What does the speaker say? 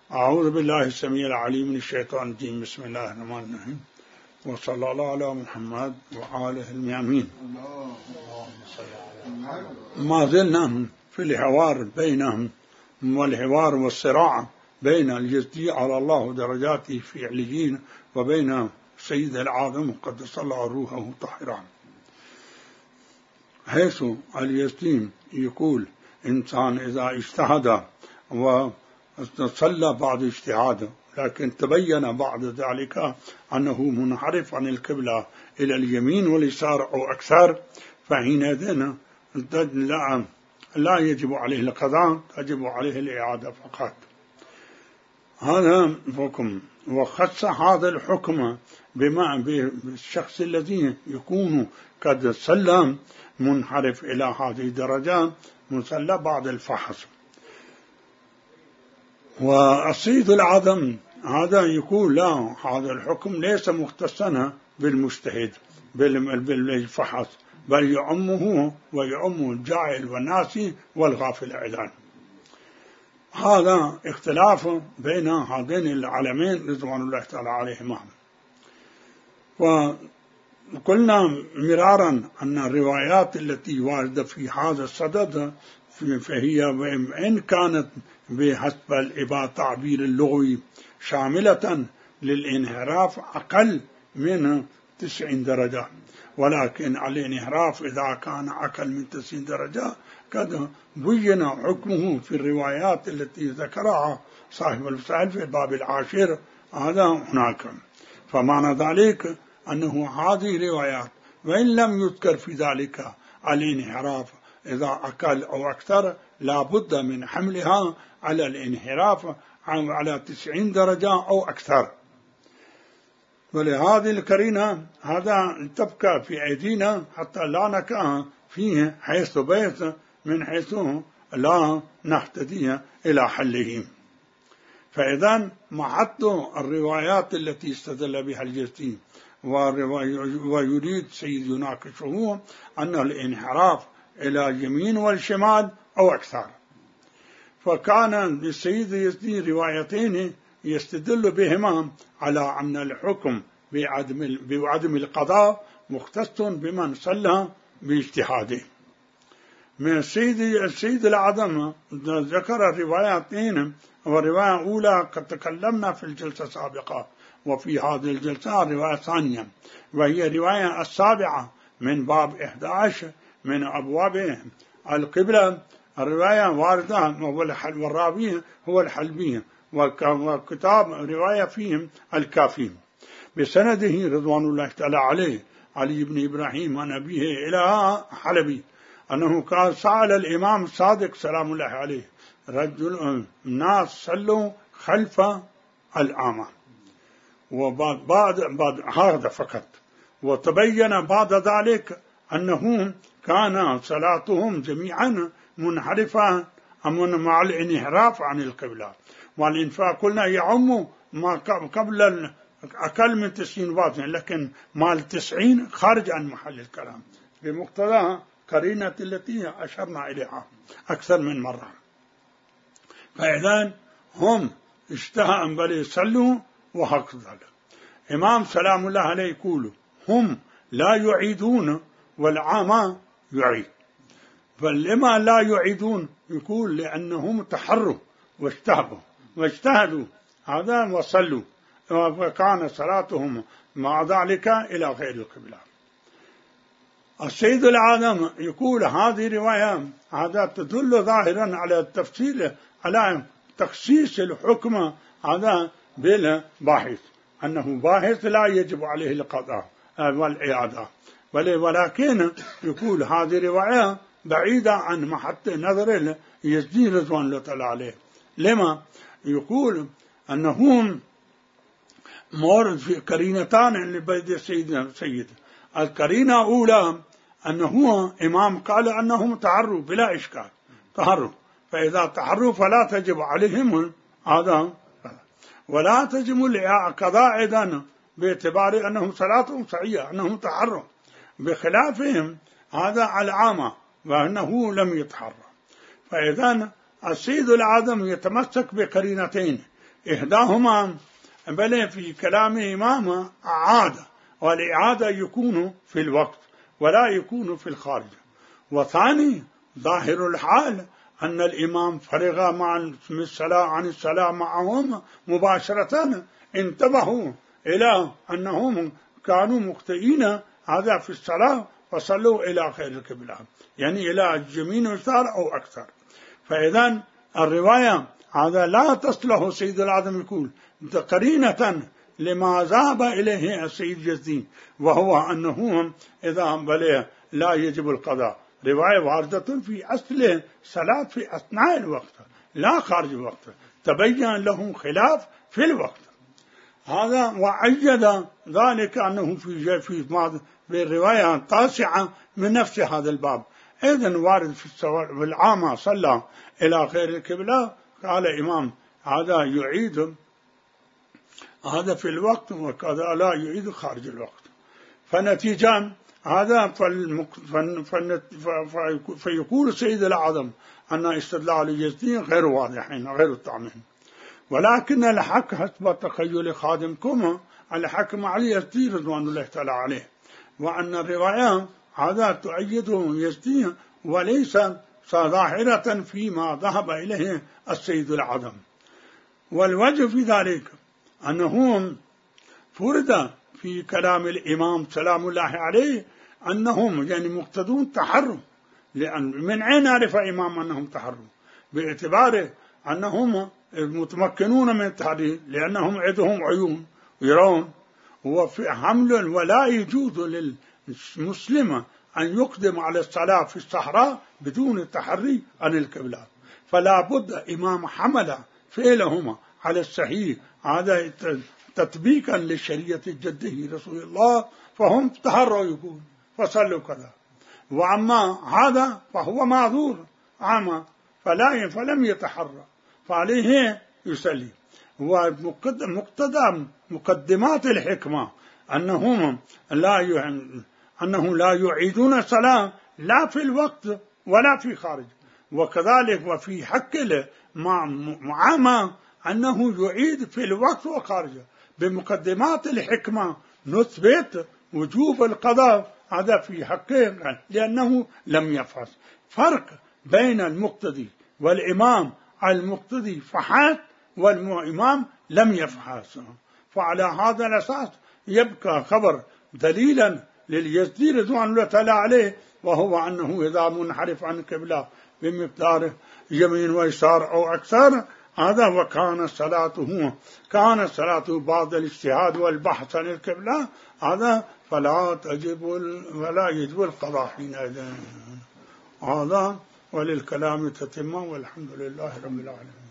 أعوذ بالله السميع العليم من الشيطان الرجيم. بسم الله الرحمن الرحيم، وصلى الله على محمد وآله الميامين. ما زلنا في الحوار بينهم والحوار والصراع بين اليزدي على الله درجاته في عليين وبين سيد العالم قدس الله روحه طاهرا، حيث اليزدي يقول إنسان إذا اجتهد وصلى بعد اجتهاده لكن تبين بعد ذلك أنه منحرف عن القبلة إلى اليمين واليسار أو أكثر، فحينئذ لا يجب عليه القضاء، تجب عليه الإعادة فقط. هذا حكم، وخص هذا الحكم بالشخص الذي يكون قد صلى منحرف إلى هذه الدرجة مصلى بعد الفحص. والسيد العظم هذا يقول لا، هذا الحكم ليس مختصا بالمجتهد بالفحص، بل يعمه ويعم الجاهل والناسي والغافل أيضا. هذا اختلاف بين هذين العالمين رضوان الله تعالى عليهما. وقلنا مرارا أن الروايات التي واردة في هذا الصدد فهي إن كانت بحسب التعبير اللغوي شاملة للانحراف أقل من 90 درجة، ولكن الانحراف إذا كان أقل من 90 درجة قد بين حكمه في الروايات التي ذكرها صاحب الوسائل في الباب العاشر. هذا هناك، فمعنى ذلك أنه هذه الروايات وإن لم يذكر في ذلك الانحراف إذا أقل أو أكثر لا بد من حملها على الانحراف على 90 درجة أو أكثر. ولهذه القرينة هذا تبقى في أيدينا حتى لا نقع فيه حيث بيت من حيث لا نهتدي إلى حله. فإذا محط الروايات التي استدل بها اليزدي ويريد سيد يناقشه أن الانحراف إلى اليمين والشمال أو أكثر. فكان للسيد اليزدي روايتين يستدل بهما على أن الحكم بعدم القضاء مختص بمن صلى باجتهاده. من السيد العظم ذكر روايتين، والرواية الأولى قد تكلمنا في الجلسة السابقة، وفي هذه الجلسة رواية ثانية وهي رواية السابعة من باب 11 من أبواب القبلة. الرواية واردة والراوي هو الحلبي، وكتاب رواية فيهم الكافي بسنده رضوان الله تعالى عليه علي بن إبراهيم عن أبيه إلى حلبي أنه كان سأل الإمام الصادق سلام الله عليه رجل الناس صلوا خلف الأعمى، وبعد هذا فقط، وتبين بعد ذلك أنهم كان صلاتهم جميعا منحرفة مع الانحراف عن القبلة. والانفاق قلنا يعم ما قبل أقل من 90 باطن، لكن مع 90 خارج عن محل الكلام بمقتضى قرينة التي أشرنا إليها أكثر من مرة. فإذن هم اشتهى بل يصلوا وهكذا. إمام سلام الله عليه يقول هم لا يعيدون والعامة يعيد. فلما لا يعيدون يقول لأنهم تحروا واجتهدوا هذا وصلوا، وكان صلاتهم مع ذلك إلى غير القبلة. السيد العالم يقول هذه رواية هذا تدل ظاهرا على التفصيل على تخصيص الحكم هذا بالباحث، أنه باحث لا يجب عليه القضاء والإعادة، ولكن يقول هذه رواية بعيدة عن محط نظر اليزدي رضوان الله تعالى عليه. لما يقول أنهم مورد في قرينتان اللي بيد السيد. القرينة الأولى أنه إمام قال أنهم تعروا بلا إشكال، تعروا، فإذا تعروا فلا تجب عليهم هذا، ولا تجب القضاء أيضا باعتبار أنهم صلاتهم صحيحة أنهم تعروا، بخلافهم هذا العامة وأنه لم يتحرى. فإذا السيد العظم يتمسك بقرينتين، إحداهما بل في كلام إمامه أعاد، والإعادة يكون في الوقت ولا يكون في الخارج. وثاني ظاهر الحال أن الإمام فرغ عن الصلاة معهم مباشرة، انتبهوا إلى أنهم كانوا مخطئين هذا في الصلاة فصلوا إلى خير القبلة، يعني إلى اليمين واليسار أو أكثر. فإذا الرواية هذا لا تصلح سيد العظم يقول قرينة لما ذهب إليه السيد يزدي، وهو أنه إذا بلى لا يجب القضاء. رواية واردة في أصل صلاة في أثناء الوقت لا خارج الوقت، تبين لهم خلاف في الوقت هذا. وأيد ذلك أنه في الرواية التاسعة من نفس هذا الباب أيضا وارد في العامة صلى إلى خير القبلة، قال إمام هذا يعيد هذا في الوقت وكذا لا يعيد خارج الوقت. فنتيجة هذا فيقول سيد الأعظم أن استدلال اليزدي غير واضحين غير الطعمين، ولكن الحق حسب تخيل خادمكم الحكم على يزدي رضوان الله تعالى عليه، وأن الرواية هذا تؤيد يزدي وليس ظاهرة فيما ذهب إليه السيد الأعظم. والوجه في ذلك أنهم فرد في كلام الإمام سلام الله عليه أنهم يعني مقتدون تحرم، لأن من أين عرف إمام أنهم تحرم؟ باعتبار أنهم متمكنون من التحريم، لأنهم عندهم عيون يرون. وفي حمل ولا يجوز للمسلم أن يقدم على الصلاة في الصحراء بدون التحري عن القبلة، فلا بد إمام حمل فعلهما على الصحيح هذا تطبيقا للشريعة الجده رسول الله، فهم تحروا يقول فصلوا كذا. وأما هذا فهو معذور عاما فلم يتحرى فعليه يصلي. ومقتضى مقدمات الحكمة أنهم لا يعيدون الصلاة لا في الوقت ولا في خارج. وكذلك وفي حق معامة أنه يعيد في الوقت وخارج. بمقدمات الحكمة نثبت وجوب القضاء هذا في حقه لأنه لم يفعل. فرق بين المقتدي والإمام المقتدي فحات والإمام لم يفعل. فعلى هذا الأساس يبقى خبر دليلا لليزدي رضوان الله تعالى عليه، وهو أنه إذا منحرف عن القبلة بمقدار يمين ويسار أو أكثر هذا وكان صلاته بعد الاجتهاد والبحث عن القبلة هذا ولا يجب القضاء حينئذ. هذا وللكلام تتمة، والحمد لله رب العالمين.